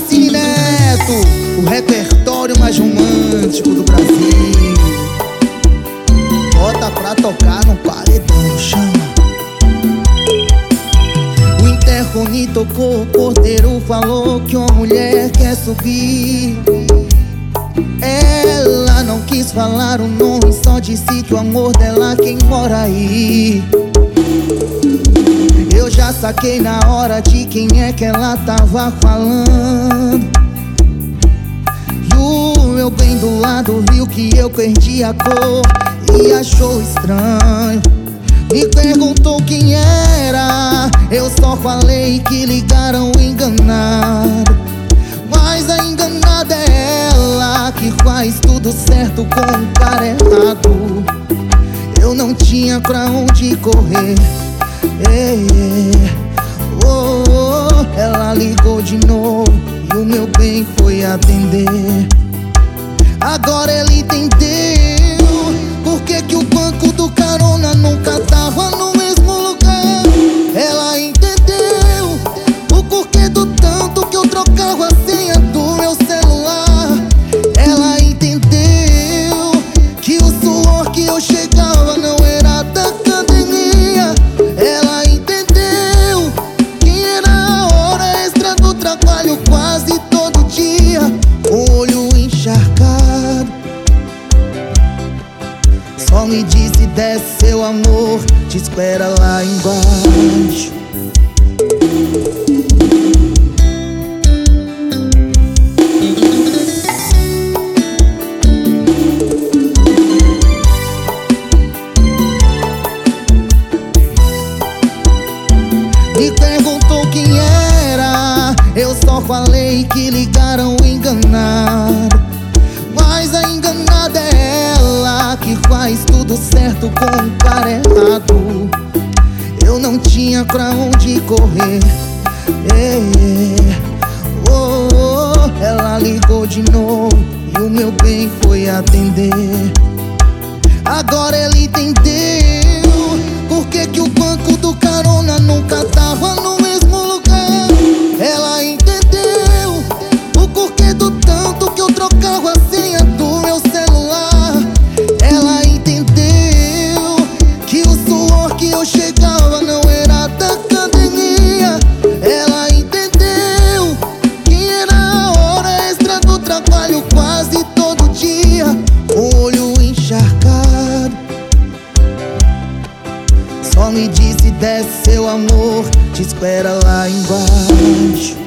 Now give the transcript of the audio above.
Cine Neto, o repertório mais romântico do Brasil. Bota pra tocar no paredão, chama. O interfone tocou, o porteiro falou que uma mulher quer subir. Ela não quis falar o nome, só disse que o amor dela quem mora aí. Eu já saquei na hora de quem é que ela tava falando. E o meu bem do lado viu que eu perdi a cor e achou estranho. Me perguntou quem era, eu só falei que ligaram enganado. Mas a enganada é ela que faz tudo certo com o cara errado. Eu não tinha pra onde correr. Ela ligou de novo e o meu bem foi atender. Agora ele entendeu por que o banco do carona nunca tava no mesmo lugar. Ela entendeu o porquê do tanto que eu trocava a senha do meu celular. Ela entendeu que o suor que eu chegava não era da academia. Ela entendeu que era a hora extra do trabalho quase todo dia, com o olho encharcado. Só me disse: desce seu amor, te espera lá embaixo. Me perguntou quem era, eu só falei que ligaram enganado. Mas a enganada é ela que faz tudo certo com o cara errado. Eu não tinha pra onde correr. Ela ligou de novo e o meu bem foi atender. Agora ele entendeu por que o banco do carona nunca tava no mesmo lugar. Ela entendeu o porquê do tanto que eu trocava a senha do meu celular. Ela entendeu que o suor que eu chegava não era da academia. Ela entendeu que era a hora extra do trabalho quase todo dia, com o olho encharcado. Só me disse: desce seu amor, te espera lá embaixo.